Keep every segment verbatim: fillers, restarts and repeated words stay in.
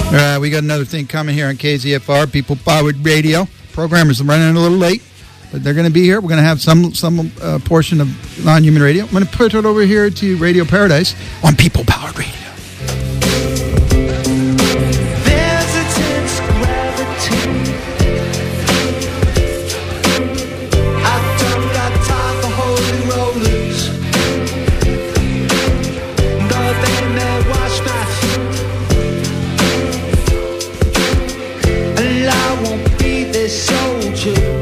Uh, we got another thing coming here on K Z F R, People Powered Radio. Program is running a little late, but they're going to be here. We're going to have some some uh, portion of Non-Human Radio. I'm going to put it over here to Radio Paradise on People Powered Radio. There's a tense gravity. I don't got time for holy rollers, though they may wash my feet, and I won't be this soldier.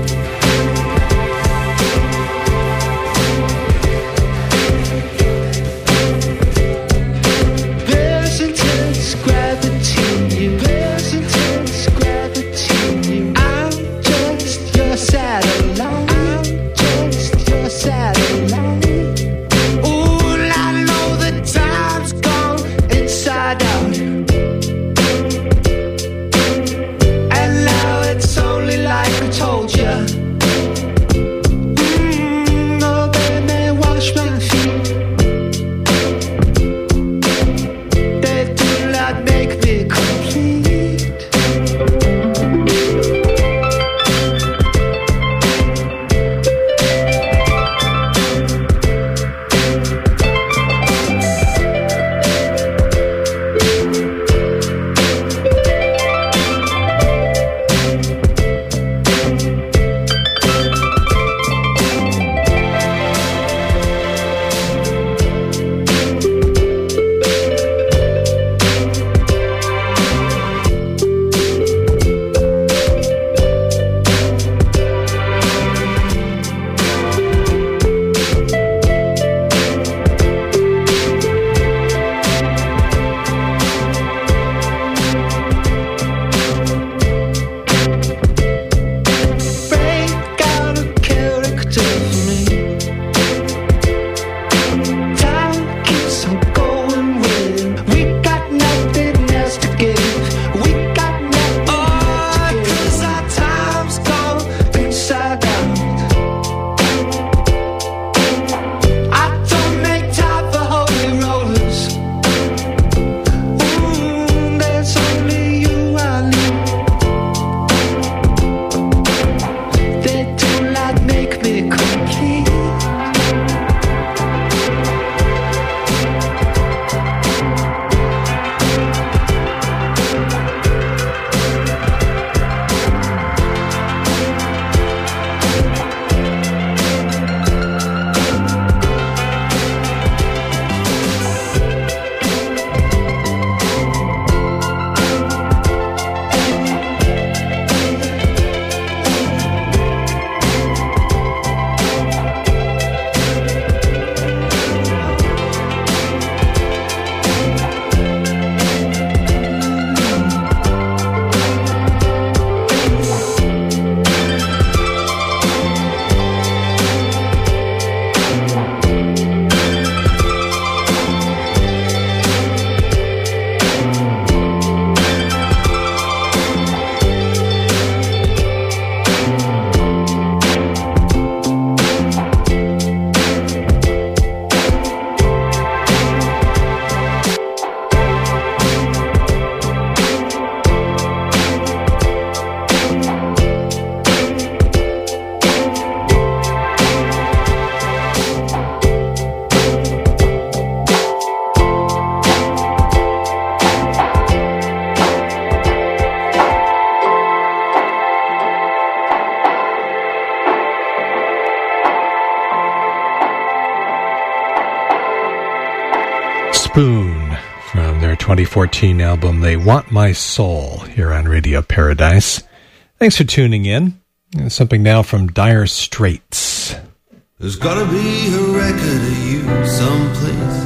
Spoon from their twenty fourteen album They Want My Soul here on Radio Paradise. Thanks for tuning in. Something now from Dire Straits. There's gotta be a record of you someplace.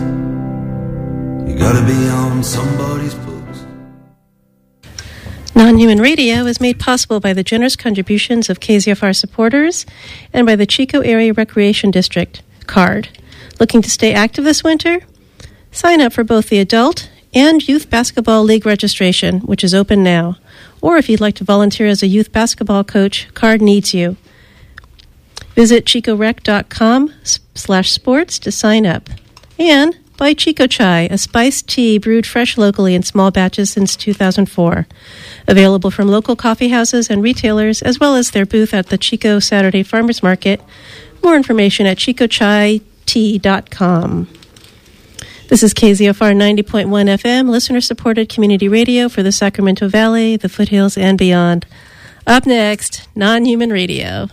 You gotta be on somebody's books. Non-Human Radio is made possible by the generous contributions of K Z F R supporters and by the Chico Area Recreation District, CARD. Looking to stay active this winter? Sign up for both the Adult and Youth Basketball League registration, which is open now. Or if you'd like to volunteer as a youth basketball coach, CARD needs you. Visit chicorec dot com slash sports to sign up. And by Chico Chai, a spiced tea brewed fresh locally in small batches since two thousand four. Available from local coffee houses and retailers, as well as their booth at the Chico Saturday Farmers Market. More information at chico chai tea dot com. This is K Z F R ninety point one F M, listener-supported community radio for the Sacramento Valley, the foothills, and beyond. Up next, Non-Human Radio.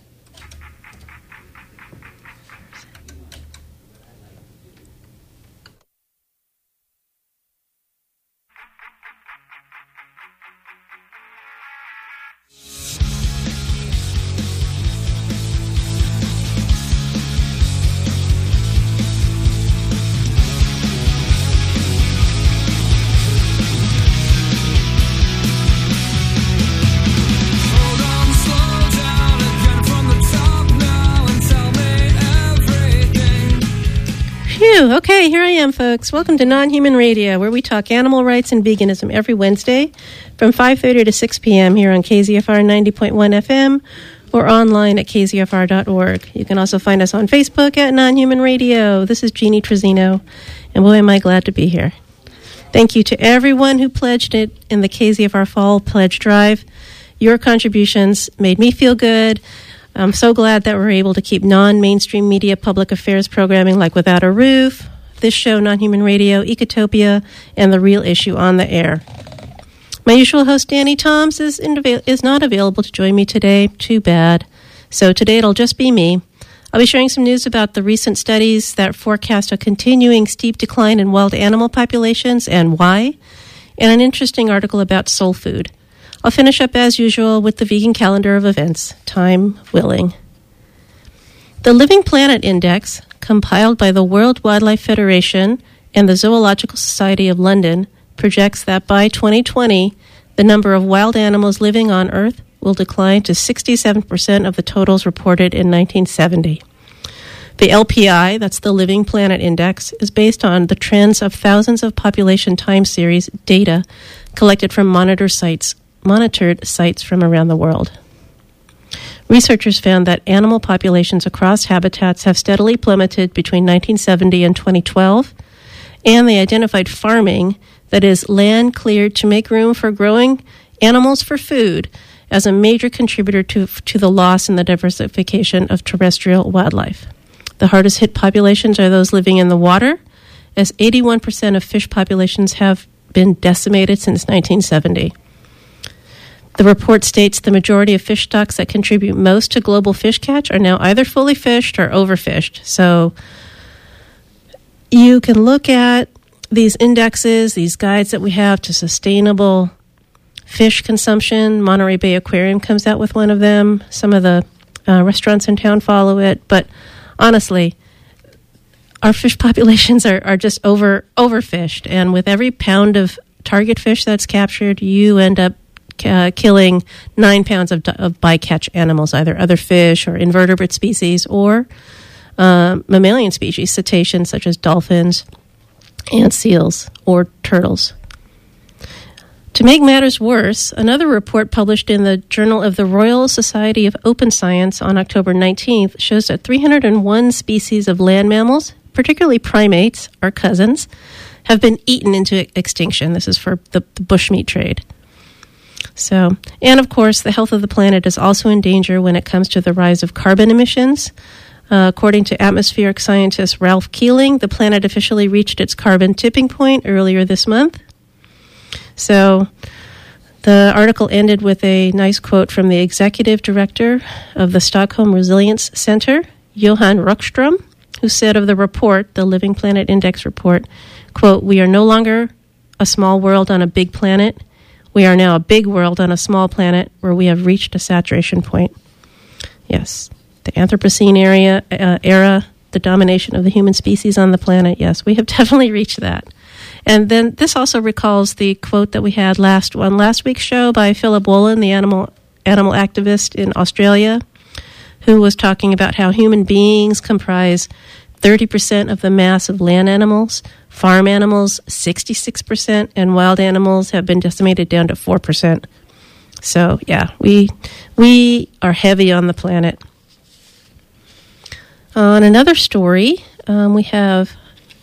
Okay, here I am, folks. Welcome to Non-Human Radio, where we talk animal rights and veganism every Wednesday from five thirty to six p.m. here on K Z F R ninety point one F M or online at k z f r dot org. You can also find us on Facebook at Non-Human Radio. This is Jeannie Trezino, and boy, am I glad to be here. Thank you to everyone who pledged it in the K Z F R Fall Pledge Drive. Your contributions made me feel good. I'm so glad that we're able to keep non-mainstream media public affairs programming like Without a Roof, this show, Non-Human Radio, Ecotopia, and The Real Issue on the air. My usual host, Danny Toms, is, in, is not available to join me today. Too bad. So today it'll just be me. I'll be sharing some news about the recent studies that forecast a continuing steep decline in wild animal populations and why, and an interesting article about soul food. I'll finish up, as usual, with the vegan calendar of events, time willing. The Living Planet Index, compiled by the World Wildlife Federation and the Zoological Society of London, projects that by twenty twenty, the number of wild animals living on Earth will decline to sixty-seven percent of the totals reported in nineteen seventy. The L P I, that's the Living Planet Index, is based on the trends of thousands of population time series data collected from monitor sites monitored sites from around the world. Researchers found that animal populations across habitats have steadily plummeted between nineteen seventy and twenty twelve, and they identified farming, that is, land cleared to make room for growing animals for food, as a major contributor to, to the loss in the diversification of terrestrial wildlife. The hardest hit populations are those living in the water, as eighty-one percent of fish populations have been decimated since nineteen seventy. The report states the majority of fish stocks that contribute most to global fish catch are now either fully fished or overfished. So you can look at these indexes, these guides that we have to sustainable fish consumption. Monterey Bay Aquarium comes out with one of them. Some of the uh, restaurants in town follow it. But honestly, our fish populations are, are just over overfished. And with every pound of target fish that's captured, you end up uh, killing nine pounds of, of bycatch animals, either other fish or invertebrate species or uh, mammalian species, cetaceans such as dolphins and seals or turtles. To make matters worse, another report published in the Journal of the Royal Society of Open Science on October nineteenth shows that three hundred one species of land mammals, particularly primates, our cousins, have been eaten into extinction. This is for the, the bushmeat trade. So, and of course, the health of the planet is also in danger when it comes to the rise of carbon emissions. Uh, according to atmospheric scientist Ralph Keeling, the planet officially reached its carbon tipping point earlier this month. So the article ended with a nice quote from the executive director of the Stockholm Resilience Center, Johan Rockström, who said of the report, the Living Planet Index report, quote, "We are no longer a small world on a big planet. We are now a big world on a small planet where we have reached a saturation point." Yes, the Anthropocene area, uh, era, the domination of the human species on the planet, yes, we have definitely reached that. And then this also recalls the quote that we had last on last week's show by Philip Wollen, the animal animal activist in Australia, who was talking about how human beings comprise thirty percent of the mass of land animals, farm animals sixty-six percent, and wild animals have been decimated down to four percent. So, yeah, we we are heavy on the planet. On another story, um, we have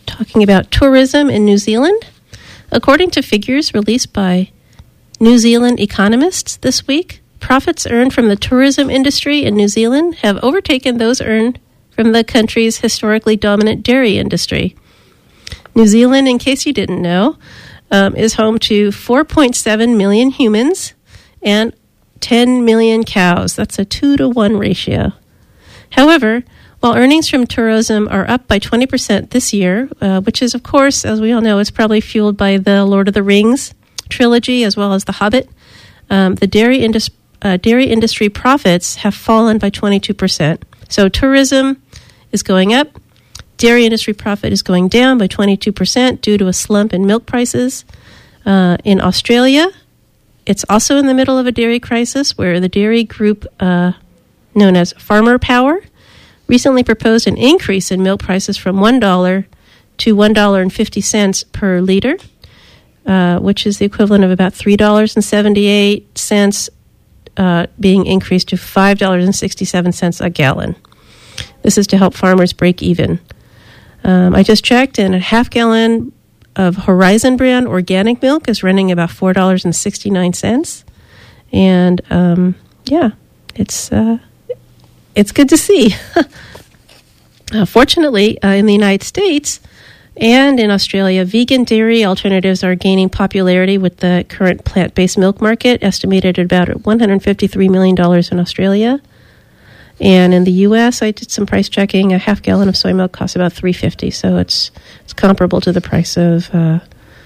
talking about tourism in New Zealand. According to figures released by New Zealand economists this week, profits earned from the tourism industry in New Zealand have overtaken those earned from the country's historically dominant dairy industry. New Zealand, in case you didn't know, um, is home to four point seven million humans and ten million cows. That's a two to one ratio. However, while earnings from tourism are up by twenty percent this year, uh, which is, of course, as we all know, is probably fueled by the Lord of the Rings trilogy as well as The Hobbit, um, the dairy, indus- uh, dairy industry profits have fallen by twenty-two percent. So tourism is going up. Dairy industry profit is going down by twenty-two percent due to a slump in milk prices. Uh, in Australia, it's also in the middle of a dairy crisis where the dairy group uh, known as Farmer Power recently proposed an increase in milk prices from one dollar to one dollar and fifty cents per liter, uh, which is the equivalent of about three dollars and seventy-eight cents uh, being increased to five dollars and sixty-seven cents a gallon. This is to help farmers break even. Um, I just checked, and a half gallon of Horizon brand organic milk is running about four dollars and sixty-nine cents. And um, yeah, it's uh, it's good to see. uh, fortunately, uh, in the United States and in Australia, vegan dairy alternatives are gaining popularity with the current plant-based milk market, estimated at about one hundred fifty-three million dollars in Australia. And in the U S, I did some price checking. A half gallon of soy milk costs about three dollars and fifty cents, so it's it's comparable to the price of uh,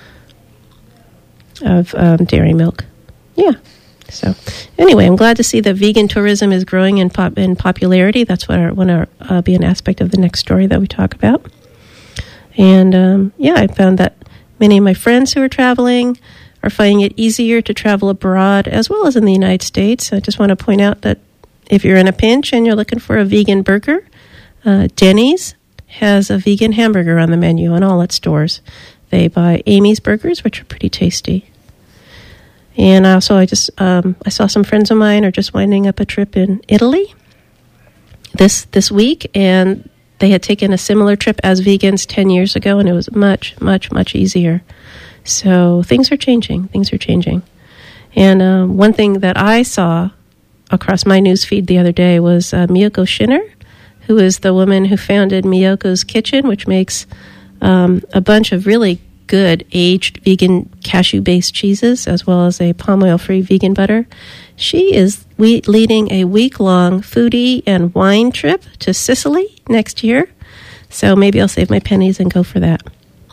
of um, dairy milk. Yeah. So anyway, I'm glad to see that vegan tourism is growing in pop in popularity. That's what our, want to uh, be an aspect of the next story that we talk about. And um, yeah, I found that many of my friends who are traveling are finding it easier to travel abroad as well as in the United States. I just want to point out that if you're in a pinch and you're looking for a vegan burger, uh, Denny's has a vegan hamburger on the menu in all its stores. They buy Amy's burgers, which are pretty tasty. And also, I just um, I saw some friends of mine are just winding up a trip in Italy this this week, and they had taken a similar trip as vegans ten years ago, and it was much, much, much easier. So things are changing. Things are changing. And um, one thing that I saw across my news feed the other day was uh, Miyoko Shinner, who is the woman who founded Miyoko's Kitchen, which makes um, a bunch of really good aged vegan cashew-based cheeses, as well as a palm oil-free vegan butter. She is we- leading a week-long foodie and wine trip to Sicily next year, so maybe I'll save my pennies and go for that.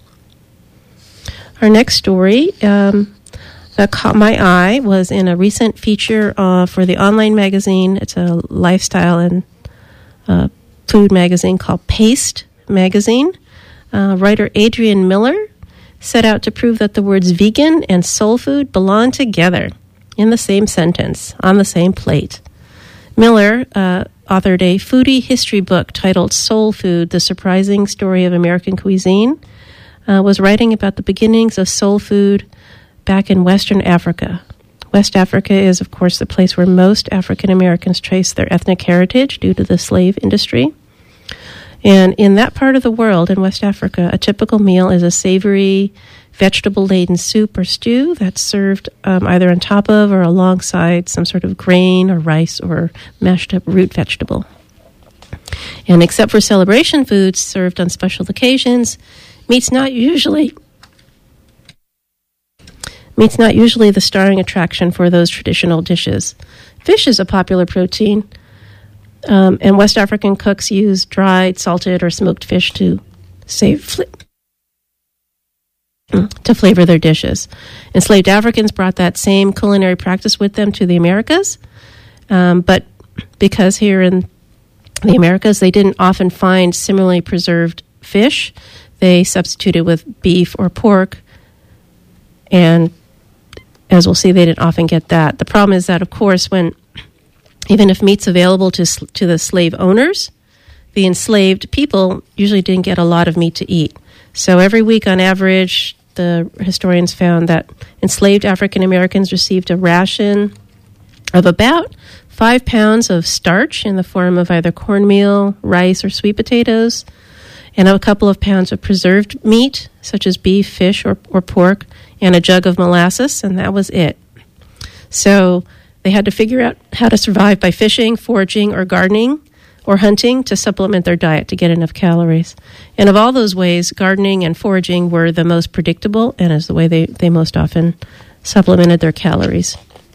Our next story um, that caught my eye was in a recent feature uh, for the online magazine. It's a lifestyle and uh, food magazine called Paste Magazine. Uh, writer Adrian Miller set out to prove that the words vegan and soul food belong together in the same sentence, on the same plate. Miller uh, authored a foodie history book titled Soul Food, The Surprising Story of American Cuisine, uh, was writing about the beginnings of soul food back in Western Africa. West Africa is, of course, the place where most African Americans trace their ethnic heritage due to the slave industry. And in that part of the world, in West Africa, a typical meal is a savory, vegetable-laden soup or stew that's served um, either on top of or alongside some sort of grain or rice or mashed-up root vegetable. And except for celebration foods served on special occasions, meat's not usually... Meat's not usually the starring attraction for those traditional dishes. Fish is a popular protein, um, and West African cooks use dried, salted, or smoked fish to save fl- to flavor their dishes. Enslaved Africans brought that same culinary practice with them to the Americas, um, but because here in the Americas they didn't often find similarly preserved fish, they substituted with beef or pork, and as we'll see, they didn't often get that. The problem is that, of course, when even if meat's available to to the slave owners, the enslaved people usually didn't get a lot of meat to eat. So every week, on average, the historians found that enslaved African Americans received a ration of about five pounds of starch in the form of either cornmeal, rice, or sweet potatoes, and a couple of pounds of preserved meat, such as beef, fish, or, or pork, and a jug of molasses, and that was it. So they had to figure out how to survive by fishing, foraging, or gardening, or hunting to supplement their diet to get enough calories. And of all those ways, gardening and foraging were the most predictable and is the way they, they most often supplemented their calories.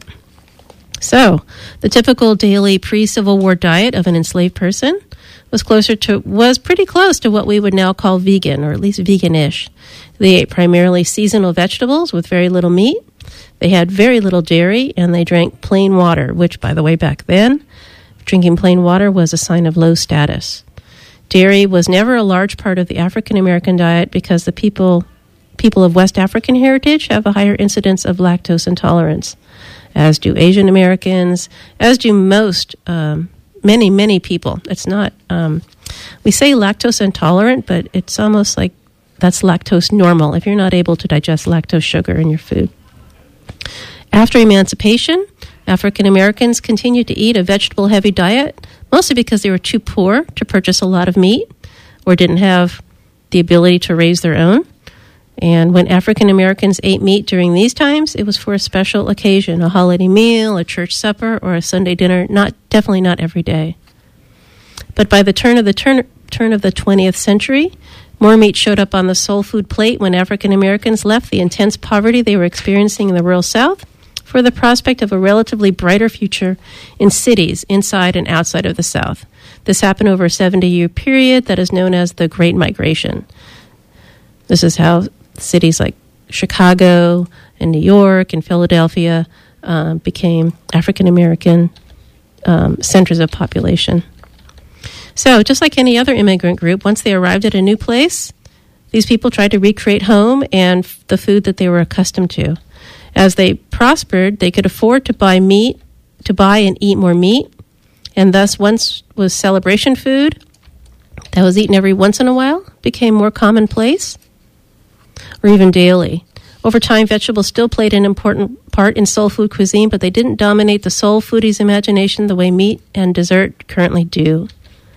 So, the typical daily pre-Civil War diet of an enslaved person was closer to, was pretty close to what we would now call vegan, or at least vegan-ish. They ate primarily seasonal vegetables with very little meat. They had very little dairy, and they drank plain water, which, by the way, back then, drinking plain water was a sign of low status. Dairy was never a large part of the African American diet because the people people of West African heritage have a higher incidence of lactose intolerance, as do Asian Americans, as do most, um, many, many people. It's not, um, we say lactose intolerant, but it's almost like that's lactose normal if you're not able to digest lactose sugar in your food. After emancipation, African Americans continued to eat a vegetable-heavy diet, mostly because they were too poor to purchase a lot of meat or didn't have the ability to raise their own. And when African Americans ate meat during these times, it was for a special occasion, a holiday meal, a church supper, or a Sunday dinner, not definitely not every day. But by the turn of the turn, turn of the twentieth century, more meat showed up on the soul food plate when African Americans left the intense poverty they were experiencing in the rural South for the prospect of a relatively brighter future in cities inside and outside of the South. This happened over a seventy-year period that is known as the Great Migration. This is how cities like Chicago and New York and Philadelphia uh, became African-American um, centers of population. So just like any other immigrant group, once they arrived at a new place, these people tried to recreate home and f- the food that they were accustomed to. As they prospered, they could afford to buy meat, to buy and eat more meat, and thus once was celebration food that was eaten every once in a while became more commonplace, or even daily. Over time, vegetables still played an important part in soul food cuisine, but they didn't dominate the soul foodie's imagination the way meat and dessert currently do.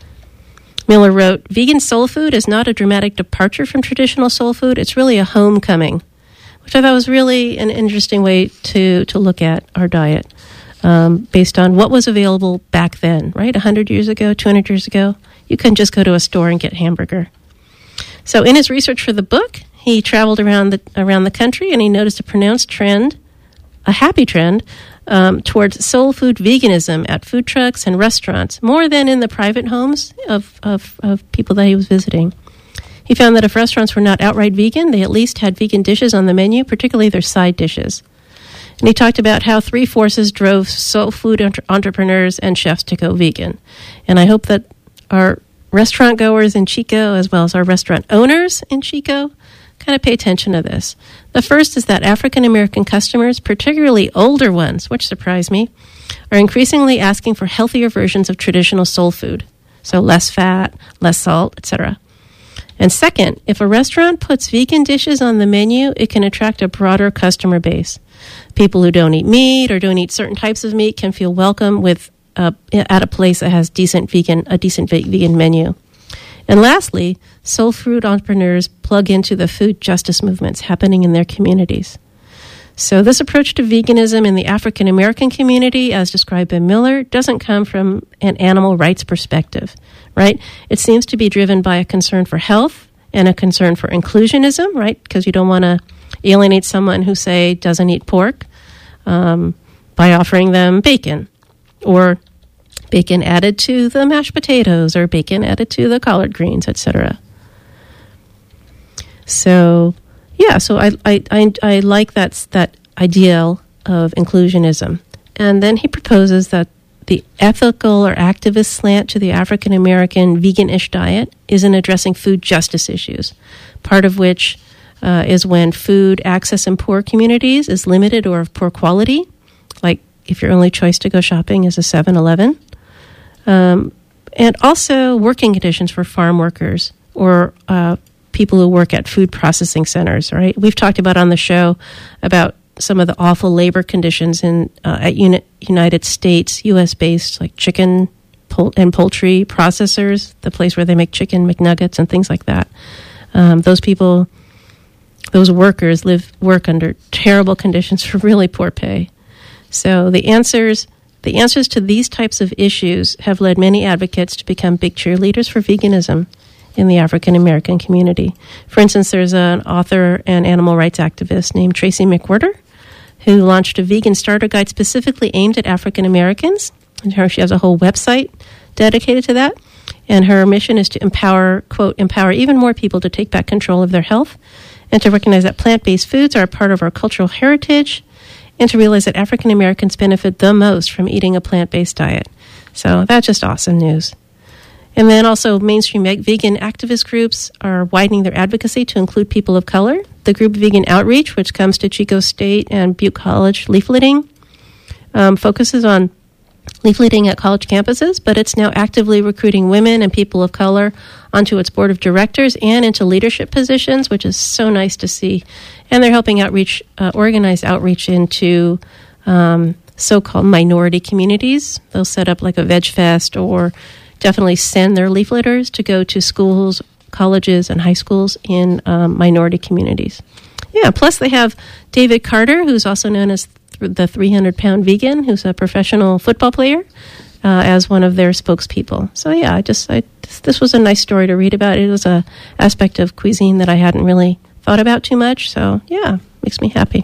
Miller wrote, "Vegan soul food is not a dramatic departure from traditional soul food. It's really a homecoming," which I thought was really an interesting way to, to look at our diet um, based on what was available back then, right? one hundred years ago, two hundred years ago, you couldn't just go to a store and get hamburger. So in his research for the book, he traveled around the around the country, and he noticed a pronounced trend, a happy trend, um, towards soul food veganism at food trucks and restaurants, more than in the private homes of, of, of people that he was visiting. He found that if restaurants were not outright vegan, they at least had vegan dishes on the menu, particularly their side dishes. And he talked about how three forces drove soul food entre- entrepreneurs and chefs to go vegan. And I hope that our restaurant goers in Chico, as well as our restaurant owners in Chico, kind of pay attention to this. The first is that African American customers, particularly older ones, which surprised me, are increasingly asking for healthier versions of traditional soul food. So less fat, less salt, et cetera. And second, if a restaurant puts vegan dishes on the menu, it can attract a broader customer base. People who don't eat meat or don't eat certain types of meat can feel welcome with uh, at a place that has decent vegan a decent vegan menu. And lastly, soul food entrepreneurs plug into the food justice movements happening in their communities. So this approach to veganism in the African American community, as described by Miller, doesn't come from an animal rights perspective, right? It seems to be driven by a concern for health and a concern for inclusionism, right? Because you don't want to alienate someone who, say, doesn't eat pork um, by offering them bacon, or bacon added to the mashed potatoes, or bacon added to the collard greens, et cetera. So, yeah, so I I I, I like that that ideal of inclusionism. And then he proposes that the ethical or activist slant to the African American vegan-ish diet is in addressing food justice issues, part of which uh, is when food access in poor communities is limited or of poor quality, like if your only choice to go shopping is a seven eleven. Um, and also working conditions for farm workers or uh, people who work at food processing centers, right? We've talked about on the show about some of the awful labor conditions in uh, at uni- United States, U S-based, like chicken pol- and poultry processors, the place where they make chicken McNuggets and things like that. Um, those people, those workers live work under terrible conditions for really poor pay. So the answers, the answers to these types of issues have led many advocates to become big cheerleaders for veganism in the African American community. For instance, there's an author and animal rights activist named Tracy McWhirter, who launched a vegan starter guide specifically aimed at African Americans. And her, she has a whole website dedicated to that. And her mission is to empower, quote, empower even more people to take back control of their health and to recognize that plant-based foods are a part of our cultural heritage and to realize that African Americans benefit the most from eating a plant-based diet. So that's just awesome news. And then also mainstream vegan activist groups are widening their advocacy to include people of color. The group Vegan Outreach, which comes to Chico State and Butte College leafleting, um, focuses on leafleting at college campuses, but it's now actively recruiting women and people of color onto its board of directors and into leadership positions, which is so nice to see. And they're helping outreach, uh, organize outreach into um, so-called minority communities. They'll set up like a Veg Fest or definitely send their leafleters to go to schools, colleges, and high schools in um, minority communities. Yeah, plus they have David Carter, who's also known as th- the three hundred pound vegan, who's a professional football player, uh, as one of their spokespeople. So yeah, I just I, this, this was a nice story to read about. It was a aspect of cuisine that I hadn't really thought about too much. So yeah, makes me happy.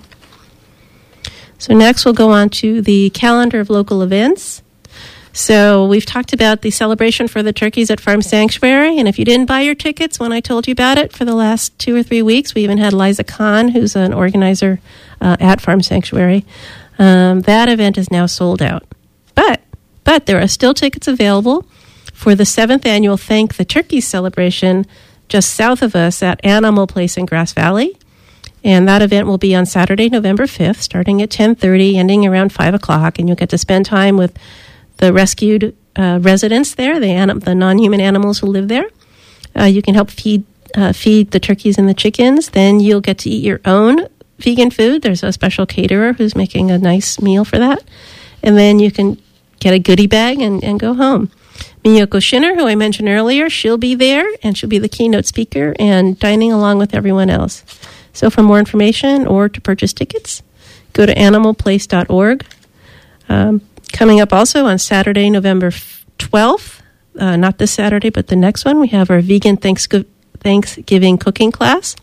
So next we'll go on to the calendar of local events. So we've talked about the celebration for the turkeys at Farm Sanctuary, and if you didn't buy your tickets when I told you about it for the last two or three weeks, we even had Liza Khan, who's an organizer uh, at Farm Sanctuary. Um, that event is now sold out. But, but there are still tickets available for the seventh annual Thank the Turkeys celebration just south of us at Animal Place in Grass Valley. And that event will be on Saturday, November fifth, starting at ten thirty, ending around five o'clock, and you'll get to spend time with the rescued uh, residents there, the, anim- the non-human animals who live there. Uh, you can help feed uh, feed the turkeys and the chickens. Then you'll get to eat your own vegan food. There's a special caterer who's making a nice meal for that. And then you can get a goodie bag and, and go home. Miyoko Shinner, who I mentioned earlier, she'll be there, and she'll be the keynote speaker and dining along with everyone else. So for more information or to purchase tickets, go to animal place dot org. Um, Coming up also on Saturday, November twelfth, uh, not this Saturday, but the next one, we have our Vegan Thanksgiving cooking class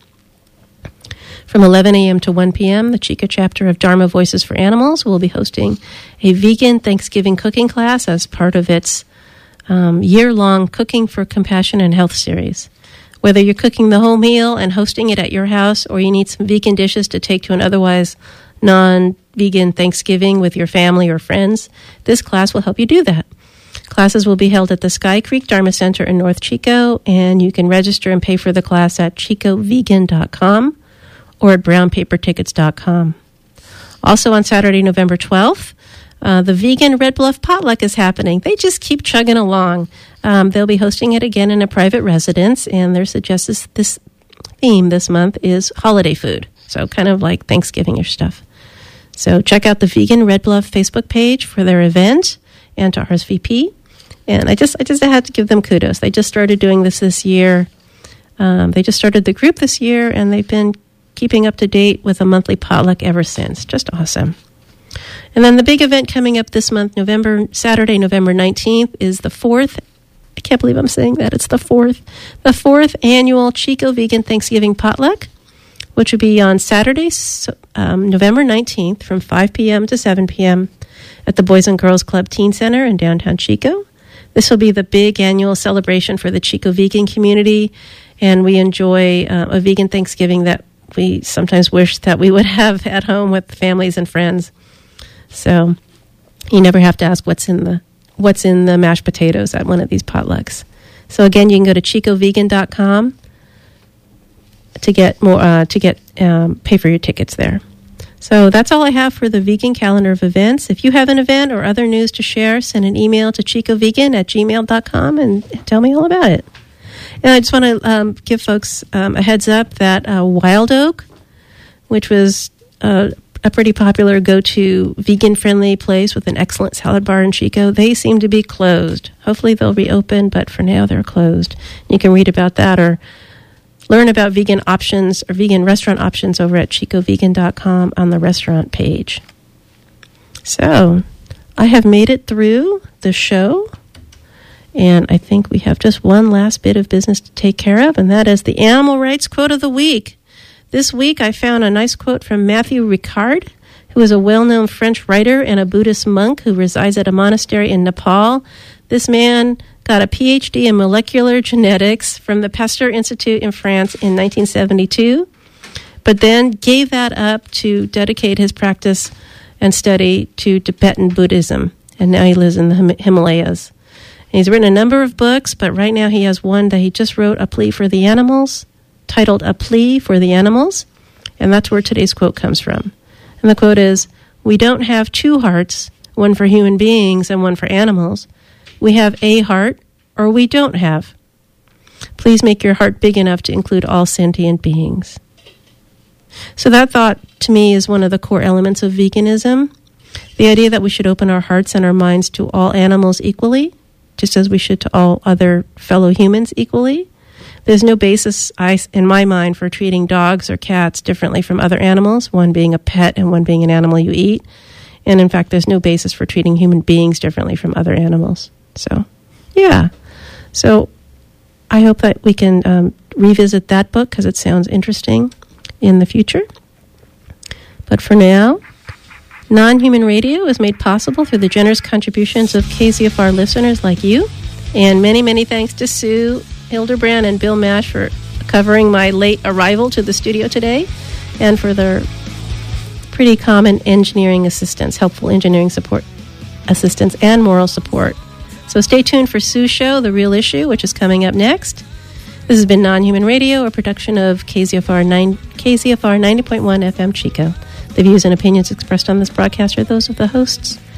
from eleven a.m. to one p.m. The Chico chapter of Dharma Voices for Animals will be hosting a Vegan Thanksgiving cooking class as part of its um, year-long Cooking for Compassion and Health series. Whether you're cooking the whole meal and hosting it at your house, or you need some vegan dishes to take to an otherwise non-vegan Thanksgiving with your family or friends, this class will help you do that. Classes will be held at the Sky Creek Dharma Center in North Chico, and you can register and pay for the class at chico vegan dot com or at brown paper tickets dot com. Also on Saturday, November twelfth, uh, the Vegan Red Bluff Potluck is happening. They just keep chugging along. Um, they'll be hosting it again in a private residence, and their suggested this theme this month is holiday food, so kind of like Thanksgiving-ish stuff. So check out the Vegan Red Bluff Facebook page for their event and to R S V P. And I just I just had to give them kudos. They just started doing this this year. Um, they just started the group this year, and they've been keeping up to date with a monthly potluck ever since. Just awesome. And then the big event coming up this month, November Saturday, November nineteenth, is the fourth. I can't believe I'm saying that. It's the fourth. The fourth annual Chico Vegan Thanksgiving Potluck, which will be on Saturday, um, November nineteenth from five p.m. to seven p.m. at the Boys and Girls Club Teen Center in downtown Chico. This will be the big annual celebration for the Chico vegan community, and we enjoy uh, a vegan Thanksgiving that we sometimes wish that we would have at home with families and friends. So you never have to ask what's in the what's in the mashed potatoes at one of these potlucks. So again, you can go to chico vegan dot com to get more uh, to get um, pay for your tickets there. So that's all I have for the vegan calendar of events. If you have an event or other news to share, send an email to chicovegan at gmail dot com and tell me all about it. And I just want to um, give folks um, a heads up that uh, Wild Oak, which was uh, a pretty popular go-to vegan-friendly place with an excellent salad bar in Chico. They seem to be closed. Hopefully they'll reopen, but for now they're closed. You can read about that or learn about vegan options or vegan restaurant options over at chico vegan dot com on the restaurant page. So, I have made it through the show, and I think we have just one last bit of business to take care of, and that is the Animal Rights Quote of the Week. This week, I found a nice quote from Matthew Ricard, who is a well-known French writer and a Buddhist monk who resides at a monastery in Nepal. This man got a P H D in molecular genetics from the Pasteur Institute in France in nineteen seventy-two, but then gave that up to dedicate his practice and study to Tibetan Buddhism, and now he lives in the Him- Himalayas. And he's written a number of books, but right now he has one that he just wrote, A Plea for the Animals, titled A Plea for the Animals, and that's where today's quote comes from. And the quote is, "We don't have two hearts, one for human beings and one for animals. We have a heart, or we don't have. Please make your heart big enough to include all sentient beings." So that thought, to me, is one of the core elements of veganism. The idea that we should open our hearts and our minds to all animals equally, just as we should to all other fellow humans equally. There's no basis, I, in my mind, for treating dogs or cats differently from other animals, one being a pet and one being an animal you eat. And in fact, there's no basis for treating human beings differently from other animals. So, yeah. So I hope that we can um, revisit that book because it sounds interesting in the future. But for now, Non-Human Radio is made possible through the generous contributions of K Z F R listeners like you. And many, many thanks to Sue Hildebrand and Bill Mash for covering my late arrival to the studio today and for their pretty common engineering assistance, helpful engineering support assistance, and moral support. So stay tuned for Sue's show, The Real Issue, which is coming up next. This has been Non-Human Radio, a production of K Z F R nine, K Z F R ninety point one F M Chico. The views and opinions expressed on this broadcast are those of the hosts